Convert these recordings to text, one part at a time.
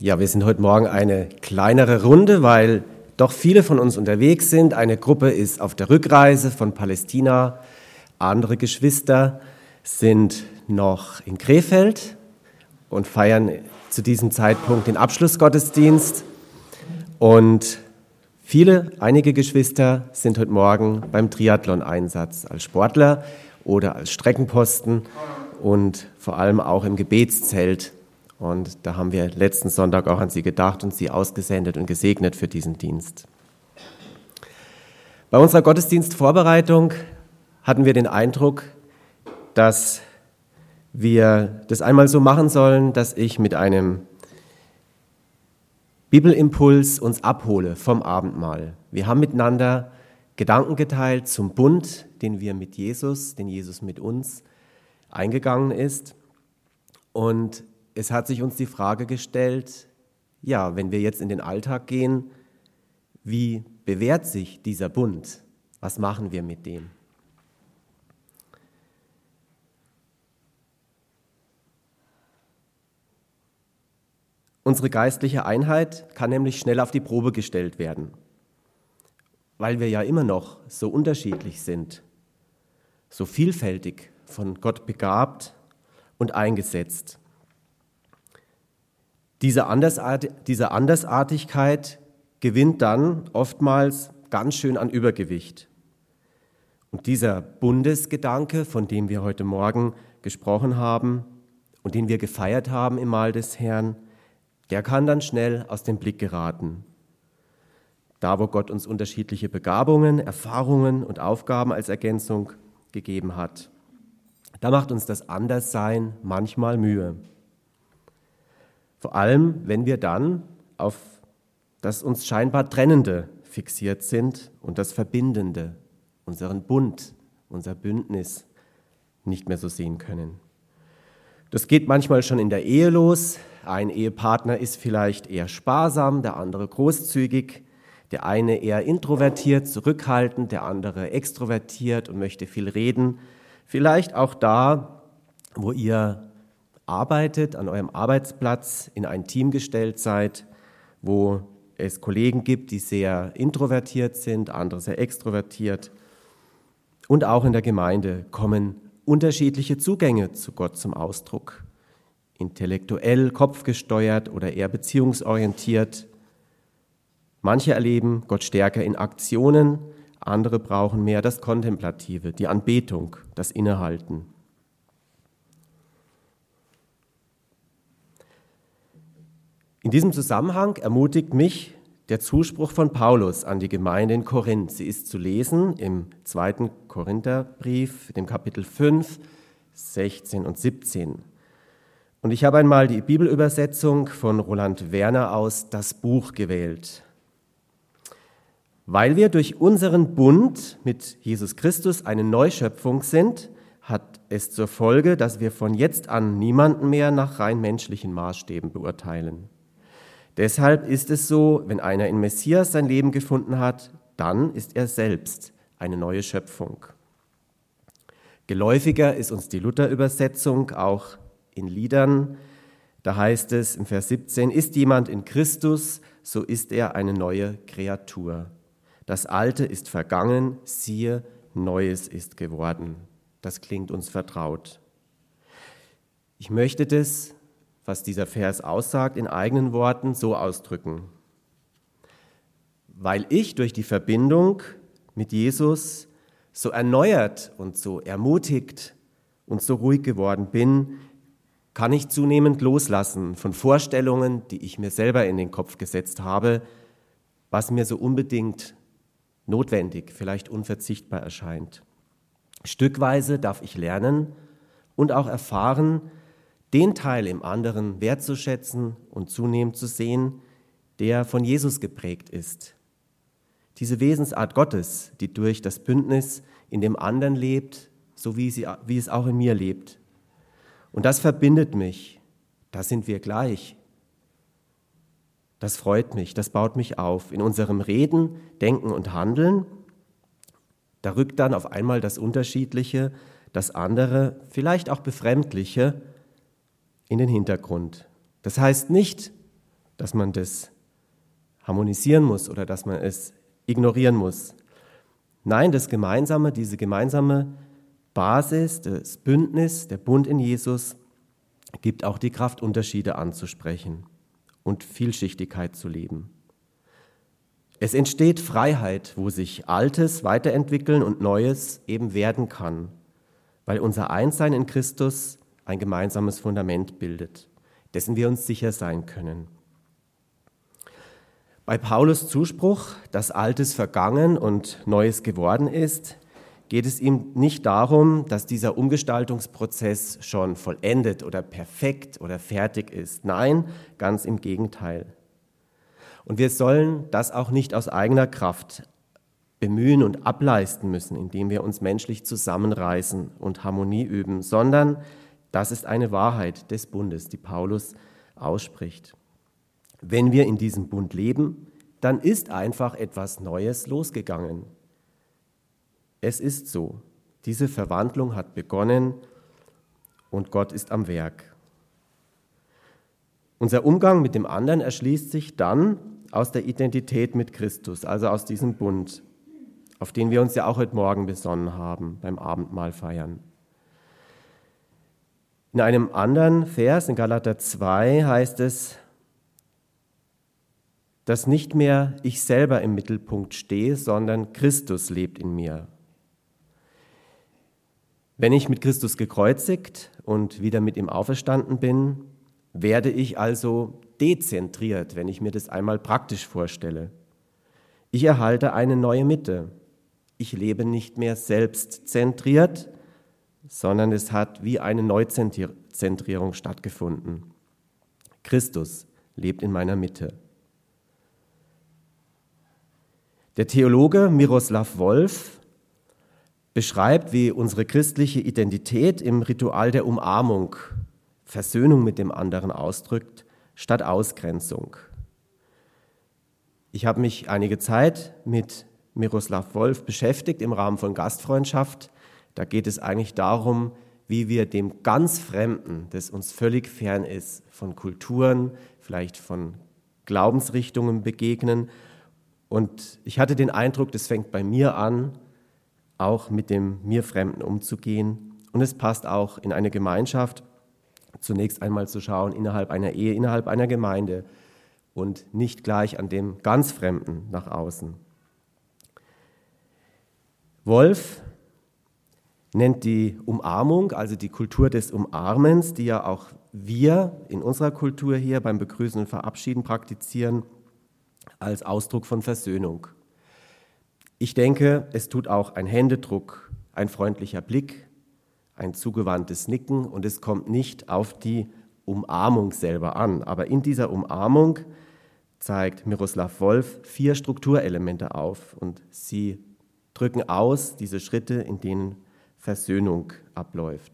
Ja, wir sind heute Morgen eine kleinere Runde, weil doch viele von uns unterwegs sind. Eine Gruppe ist auf der Rückreise von Palästina. Andere Geschwister sind noch in Krefeld und feiern zu diesem Zeitpunkt den Abschlussgottesdienst. Und einige Geschwister sind heute Morgen beim Triathlon-Einsatz als Sportler oder als Streckenposten und vor allem auch im Gebetszelt. Und da haben wir letzten Sonntag auch an sie gedacht und sie ausgesendet und gesegnet für diesen Dienst. Bei unserer Gottesdienstvorbereitung hatten wir den Eindruck, dass wir das einmal so machen sollen, dass ich mit einem Bibelimpuls uns abhole vom Abendmahl. Wir haben miteinander Gedanken geteilt zum Bund, den Jesus mit uns eingegangen ist. Und es hat sich uns die Frage gestellt, ja, wenn wir jetzt in den Alltag gehen, wie bewährt sich dieser Bund? Was machen wir mit dem? Unsere geistliche Einheit kann nämlich schnell auf die Probe gestellt werden, weil wir ja immer noch so unterschiedlich sind, so vielfältig von Gott begabt und eingesetzt. Diese Andersartigkeit gewinnt dann oftmals ganz schön an Übergewicht. Und dieser Bundesgedanke, von dem wir heute Morgen gesprochen haben und den wir gefeiert haben im Mahl des Herrn, der kann dann schnell aus dem Blick geraten. Da, wo Gott uns unterschiedliche Begabungen, Erfahrungen und Aufgaben als Ergänzung gegeben hat, da macht uns das Anderssein manchmal Mühe. Vor allem, wenn wir dann auf das uns scheinbar Trennende fixiert sind und das Verbindende, unseren Bund, unser Bündnis nicht mehr so sehen können. Das geht manchmal schon in der Ehe los. Ein Ehepartner ist vielleicht eher sparsam, der andere großzügig, der eine eher introvertiert, zurückhaltend, der andere extrovertiert und möchte viel reden. Vielleicht auch da, wo ihr arbeitet, an eurem Arbeitsplatz, in ein Team gestellt seid, wo es Kollegen gibt, die sehr introvertiert sind, andere sehr extrovertiert. Und auch in der Gemeinde kommen unterschiedliche Zugänge zu Gott zum Ausdruck. Intellektuell, kopfgesteuert oder eher beziehungsorientiert. Manche erleben Gott stärker in Aktionen, andere brauchen mehr das Kontemplative, die Anbetung, das Innehalten. In diesem Zusammenhang ermutigt mich der Zuspruch von Paulus an die Gemeinde in Korinth. Sie ist zu lesen im 2. Korintherbrief, dem Kapitel 5, 16 und 17. Und ich habe einmal die Bibelübersetzung von Roland Werner aus Das Buch gewählt. Weil wir durch unseren Bund mit Jesus Christus eine Neuschöpfung sind, hat es zur Folge, dass wir von jetzt an niemanden mehr nach rein menschlichen Maßstäben beurteilen. Deshalb ist es so, wenn einer in Messias sein Leben gefunden hat, dann ist er selbst eine neue Schöpfung. Geläufiger ist uns die Luther-Übersetzung, auch in Liedern. Da heißt es im Vers 17, ist jemand in Christus, so ist er eine neue Kreatur. Das Alte ist vergangen, siehe, Neues ist geworden. Das klingt uns vertraut. Ich möchte das, was dieser Vers aussagt, in eigenen Worten so ausdrücken. Weil ich durch die Verbindung mit Jesus so erneuert und so ermutigt und so ruhig geworden bin, kann ich zunehmend loslassen von Vorstellungen, die ich mir selber in den Kopf gesetzt habe, was mir so unbedingt notwendig, vielleicht unverzichtbar erscheint. Stückweise darf ich lernen und auch erfahren, den Teil im anderen wertzuschätzen und zunehmend zu sehen, der von Jesus geprägt ist. Diese Wesensart Gottes, die durch das Bündnis in dem anderen lebt, so wie es auch in mir lebt. Und das verbindet mich, da sind wir gleich. Das freut mich, das baut mich auf. In unserem Reden, Denken und Handeln, da rückt dann auf einmal das Unterschiedliche, das andere, vielleicht auch Befremdliche, in den Hintergrund. Das heißt nicht, dass man das harmonisieren muss oder dass man es ignorieren muss. Nein, das Gemeinsame, diese gemeinsame Basis, das Bündnis, der Bund in Jesus, gibt auch die Kraft, Unterschiede anzusprechen und Vielschichtigkeit zu leben. Es entsteht Freiheit, wo sich Altes weiterentwickeln und Neues eben werden kann, weil unser Einssein in Christus ein gemeinsames Fundament bildet, dessen wir uns sicher sein können. Bei Paulus Zuspruch, dass Altes vergangen und Neues geworden ist, geht es ihm nicht darum, dass dieser Umgestaltungsprozess schon vollendet oder perfekt oder fertig ist. Nein, ganz im Gegenteil. Und wir sollen das auch nicht aus eigener Kraft bemühen und ableisten müssen, indem wir uns menschlich zusammenreißen und Harmonie üben, sondern das ist eine Wahrheit des Bundes, die Paulus ausspricht. Wenn wir in diesem Bund leben, dann ist einfach etwas Neues losgegangen. Es ist so, diese Verwandlung hat begonnen und Gott ist am Werk. Unser Umgang mit dem anderen erschließt sich dann aus der Identität mit Christus, also aus diesem Bund, auf den wir uns ja auch heute Morgen besonnen haben beim Abendmahl feiern. In einem anderen Vers, in Galater 2, heißt es, dass nicht mehr ich selber im Mittelpunkt stehe, sondern Christus lebt in mir. Wenn ich mit Christus gekreuzigt und wieder mit ihm auferstanden bin, werde ich also dezentriert, wenn ich mir das einmal praktisch vorstelle. Ich erhalte eine neue Mitte. Ich lebe nicht mehr selbstzentriert, sondern es hat wie eine Neuzentrierung stattgefunden. Christus lebt in meiner Mitte. Der Theologe Miroslav Volf beschreibt, wie unsere christliche Identität im Ritual der Umarmung Versöhnung mit dem anderen ausdrückt, statt Ausgrenzung. Ich habe mich einige Zeit mit Miroslav Volf beschäftigt im Rahmen von Gastfreundschaft. Da geht es eigentlich darum, wie wir dem ganz Fremden, das uns völlig fern ist, von Kulturen, vielleicht von Glaubensrichtungen begegnen. Und ich hatte den Eindruck, das fängt bei mir an, auch mit dem mir Fremden umzugehen. Und es passt auch in eine Gemeinschaft, zunächst einmal zu schauen, innerhalb einer Ehe, innerhalb einer Gemeinde und nicht gleich an dem ganz Fremden nach außen. Wolf nennt die Umarmung, also die Kultur des Umarmens, die ja auch wir in unserer Kultur hier beim Begrüßen und Verabschieden praktizieren, als Ausdruck von Versöhnung. Ich denke, es tut auch ein Händedruck, ein freundlicher Blick, ein zugewandtes Nicken und es kommt nicht auf die Umarmung selber an. Aber in dieser Umarmung zeigt Miroslav Volf 4 Strukturelemente auf und sie drücken aus diese Schritte, in denen Versöhnung abläuft.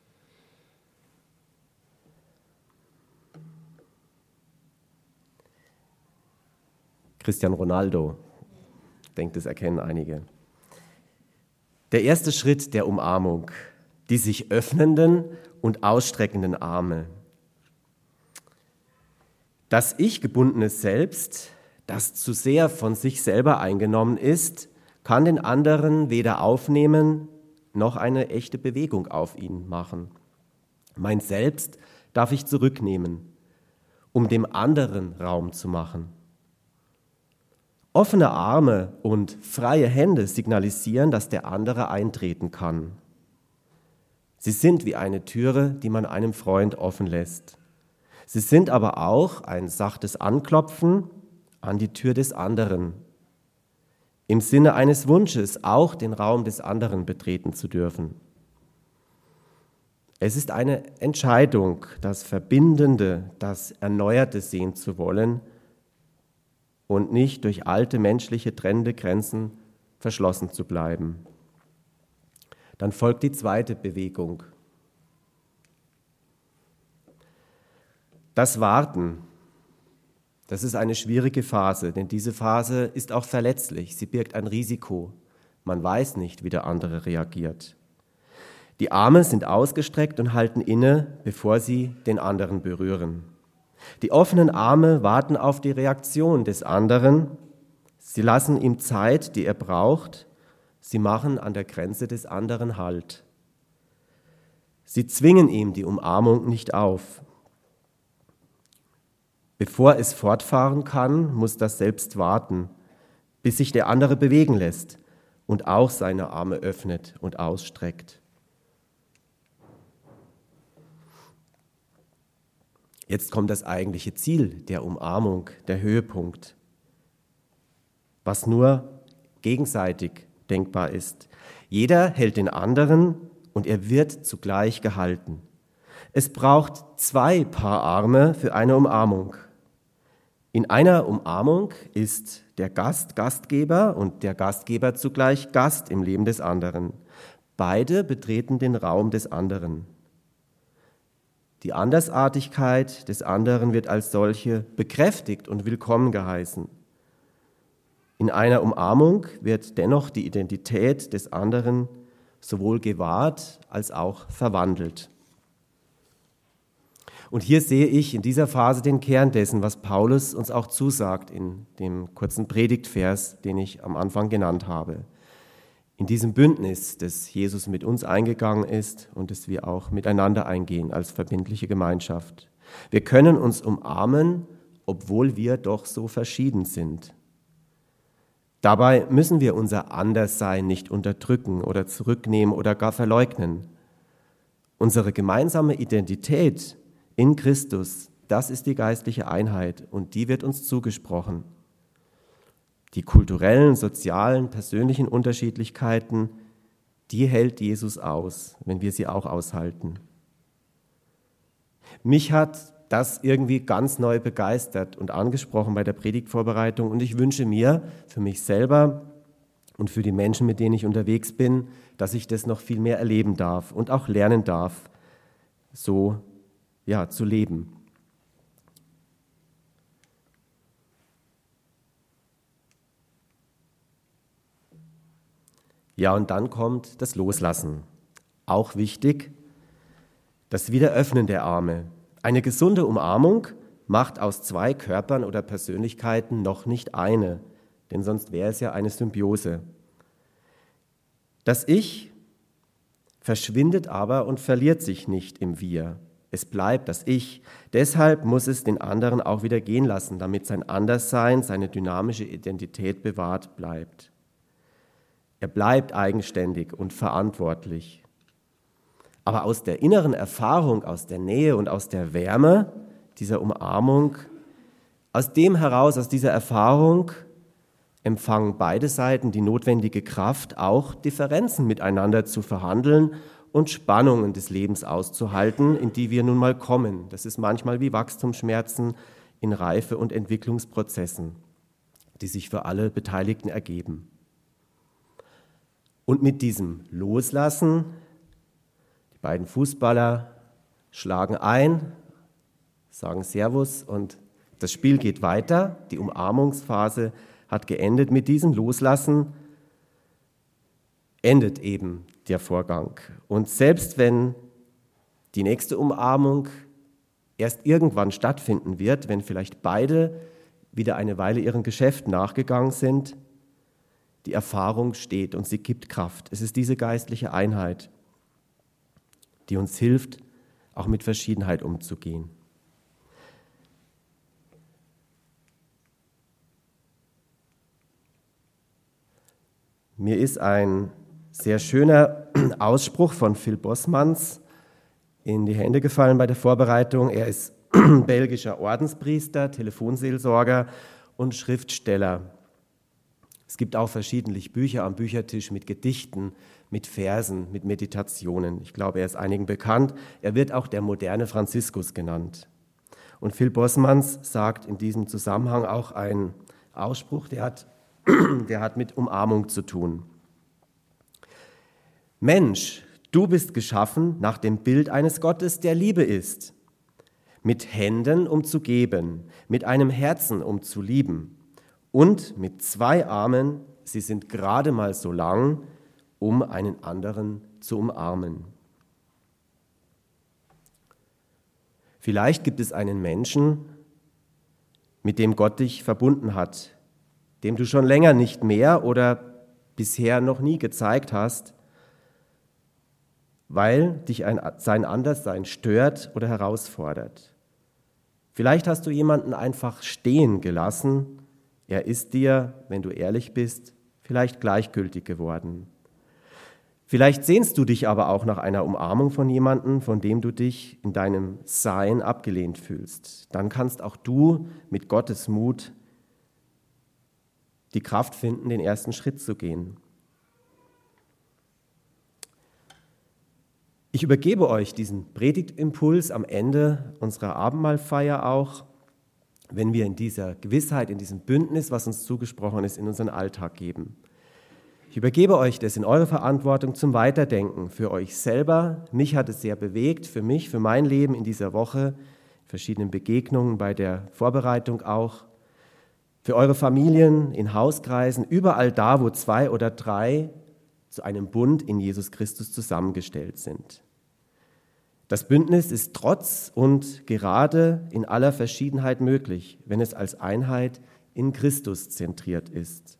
Cristiano Ronaldo, ich denke, das erkennen einige. Der erste Schritt der Umarmung, die sich öffnenden und ausstreckenden Arme. Das ich-gebundene Selbst, das zu sehr von sich selber eingenommen ist, kann den anderen weder aufnehmen, noch eine echte Bewegung auf ihn machen. Mein Selbst darf ich zurücknehmen, um dem anderen Raum zu machen. Offene Arme und freie Hände signalisieren, dass der andere eintreten kann. Sie sind wie eine Türe, die man einem Freund offen lässt. Sie sind aber auch ein sachtes Anklopfen an die Tür des anderen, im Sinne eines Wunsches, auch den Raum des anderen betreten zu dürfen. Es ist eine Entscheidung, das Verbindende, das Erneuerte sehen zu wollen und nicht durch alte menschliche trennende Grenzen verschlossen zu bleiben. Dann folgt die zweite Bewegung. Das Warten, das ist eine schwierige Phase, denn diese Phase ist auch verletzlich. Sie birgt ein Risiko. Man weiß nicht, wie der andere reagiert. Die Arme sind ausgestreckt und halten inne, bevor sie den anderen berühren. Die offenen Arme warten auf die Reaktion des anderen. Sie lassen ihm Zeit, die er braucht. Sie machen an der Grenze des anderen Halt. Sie zwingen ihm die Umarmung nicht auf. Bevor es fortfahren kann, muss das selbst warten, bis sich der andere bewegen lässt und auch seine Arme öffnet und ausstreckt. Jetzt kommt das eigentliche Ziel der Umarmung, der Höhepunkt, was nur gegenseitig denkbar ist. Jeder hält den anderen und er wird zugleich gehalten. Es braucht 2 Paar Arme für eine Umarmung. In einer Umarmung ist der Gast Gastgeber und der Gastgeber zugleich Gast im Leben des anderen. Beide betreten den Raum des anderen. Die Andersartigkeit des anderen wird als solche bekräftigt und willkommen geheißen. In einer Umarmung wird dennoch die Identität des anderen sowohl gewahrt als auch verwandelt. Und hier sehe ich in dieser Phase den Kern dessen, was Paulus uns auch zusagt in dem kurzen Predigtvers, den ich am Anfang genannt habe. In diesem Bündnis, das Jesus mit uns eingegangen ist und das wir auch miteinander eingehen als verbindliche Gemeinschaft. Wir können uns umarmen, obwohl wir doch so verschieden sind. Dabei müssen wir unser Anderssein nicht unterdrücken oder zurücknehmen oder gar verleugnen. Unsere gemeinsame Identität in Christus, das ist die geistliche Einheit und die wird uns zugesprochen. Die kulturellen, sozialen, persönlichen Unterschiedlichkeiten, die hält Jesus aus, wenn wir sie auch aushalten. Mich hat das irgendwie ganz neu begeistert und angesprochen bei der Predigtvorbereitung und ich wünsche mir für mich selber und für die Menschen, mit denen ich unterwegs bin, dass ich das noch viel mehr erleben darf und auch lernen darf, so zu leben. Ja, und dann kommt das Loslassen. Auch wichtig, das Wiederöffnen der Arme. Eine gesunde Umarmung macht aus 2 Körpern oder Persönlichkeiten noch nicht eine, denn sonst wäre es ja eine Symbiose. Das Ich verschwindet aber und verliert sich nicht im Wir. Es bleibt das Ich. Deshalb muss es den anderen auch wieder gehen lassen, damit sein Anderssein, seine dynamische Identität bewahrt bleibt. Er bleibt eigenständig und verantwortlich. Aber aus der inneren Erfahrung, aus der Nähe und aus der Wärme dieser Umarmung, aus dieser Erfahrung empfangen beide Seiten die notwendige Kraft, auch Differenzen miteinander zu verhandeln und Spannungen des Lebens auszuhalten, in die wir nun mal kommen. Das ist manchmal wie Wachstumsschmerzen in Reife- und Entwicklungsprozessen, die sich für alle Beteiligten ergeben. Und mit diesem Loslassen, die beiden Fußballer schlagen ein, sagen Servus und das Spiel geht weiter. Die Umarmungsphase hat geendet. Mit diesem Loslassen endet eben der Vorgang. Und selbst wenn die nächste Umarmung erst irgendwann stattfinden wird, wenn vielleicht beide wieder eine Weile ihren Geschäften nachgegangen sind, die Erfahrung steht und sie gibt Kraft. Es ist diese geistliche Einheit, die uns hilft, auch mit Verschiedenheit umzugehen. Mir ist ein sehr schöner Ausspruch von Phil Bosmans in die Hände gefallen bei der Vorbereitung. Er ist belgischer Ordenspriester, Telefonseelsorger und Schriftsteller. Es gibt auch verschiedentlich Bücher am Büchertisch mit Gedichten, mit Versen, mit Meditationen. Ich glaube, er ist einigen bekannt. Er wird auch der moderne Franziskus genannt. Und Phil Bosmans sagt in diesem Zusammenhang auch einen Ausspruch, der hat mit Umarmung zu tun. Mensch, du bist geschaffen nach dem Bild eines Gottes, der Liebe ist. Mit Händen, um zu geben, mit einem Herzen, um zu lieben. Und mit 2 Armen, sie sind gerade mal so lang, um einen anderen zu umarmen. Vielleicht gibt es einen Menschen, mit dem Gott dich verbunden hat, dem du schon länger nicht mehr oder bisher noch nie gezeigt hast, weil dich sein Anderssein stört oder herausfordert. Vielleicht hast du jemanden einfach stehen gelassen. Er ist dir, wenn du ehrlich bist, vielleicht gleichgültig geworden. Vielleicht sehnst du dich aber auch nach einer Umarmung von jemandem, von dem du dich in deinem Sein abgelehnt fühlst. Dann kannst auch du mit Gottes Mut die Kraft finden, den ersten Schritt zu gehen. Ich übergebe euch diesen Predigtimpuls am Ende unserer Abendmahlfeier auch, wenn wir in dieser Gewissheit, in diesem Bündnis, was uns zugesprochen ist, in unseren Alltag geben. Ich übergebe euch das in eure Verantwortung zum Weiterdenken für euch selber. Mich hat es sehr bewegt, für mich, für mein Leben in dieser Woche, verschiedenen Begegnungen, bei der Vorbereitung auch, für eure Familien, in Hauskreisen, überall da, wo 2 oder 3 zu einem Bund in Jesus Christus zusammengestellt sind. Das Bündnis ist trotz und gerade in aller Verschiedenheit möglich, wenn es als Einheit in Christus zentriert ist.